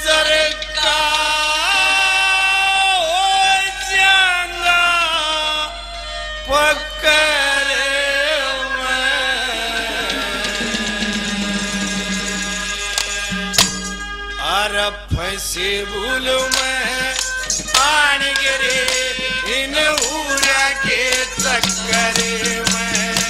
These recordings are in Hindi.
नजर का हो जाऊंगा पकड़ अरे फंसे भूल में आन गिरे इन उड़ा के चक्कर में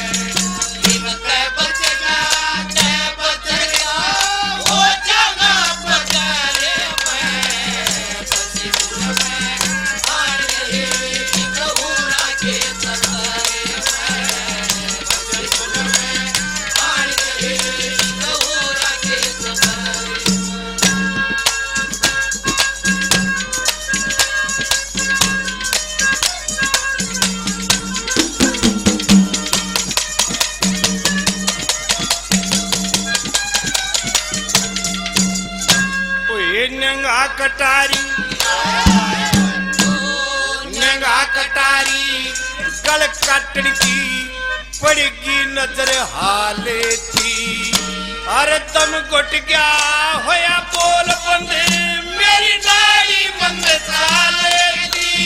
कटारी गल काटन की पड़ेगी नजर हाले थी अरे दम घुट गया होया बोल बंदे मेरी नाड़ी बंद साले थी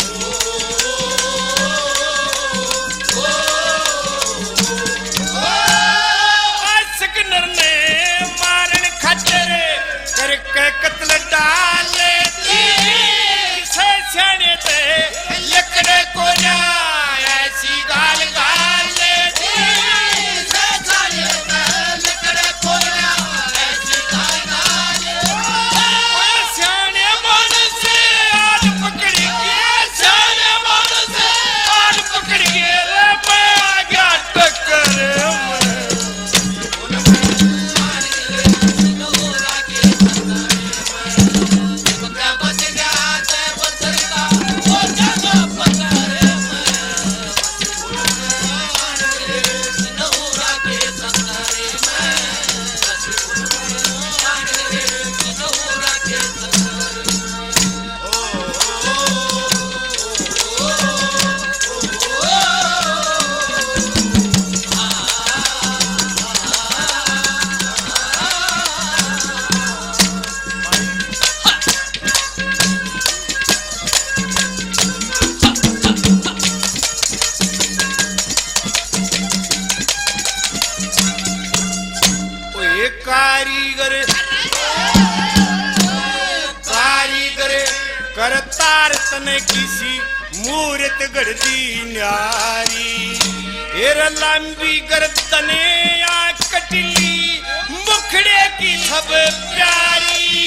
सिकनर ने मारन खच्चर करके कत्ल डाले थी सेने ते लकड़े को ना ऐसी गाल गाल थी लकड़े को ना ऐसी गाल गाल सियाने मन से आड़ पकड़ के सियाने मन से आड़ पकड़ के मैं आ गया टक्कर करतार तने किसी मूर्त गढ़दी न्यारी हेर लंबी गर्दने या कटली मुखड़े की सब प्यारी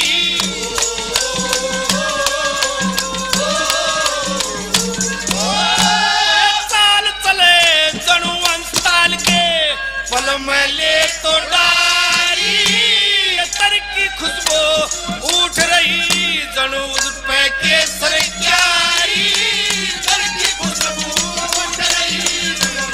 साल चले जनु अंताल के पल में ले तो डारी तर की खुशबू उठ रही जनु पे के सरकारी तर की खुशबू उठ रही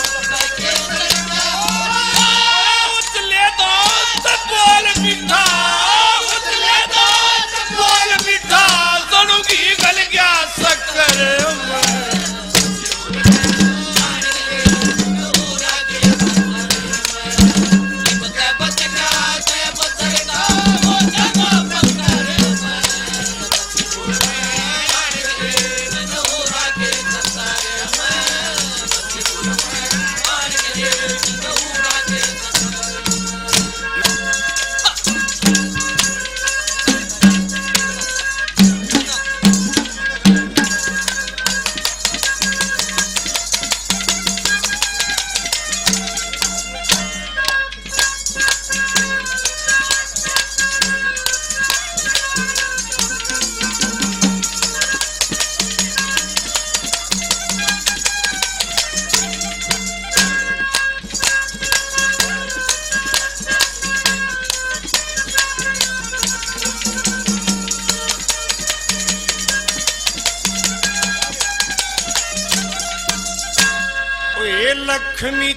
उतले दो तो बोल मीठा उतले दो तो बोल मीठा जनु की गल गया शक्कर लक्ष्मी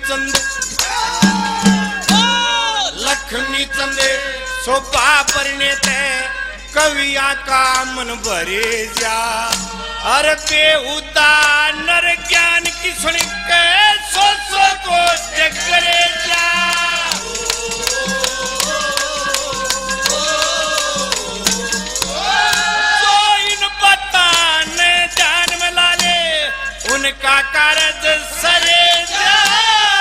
चंद शोभा परने ते कविया का मन भरे जा अरे बेहुदा नर ज्ञान की सुन के सो को करे जा सरे जा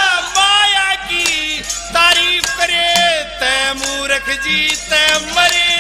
माया की तारीफ करे तै मूर्ख जी तै मरे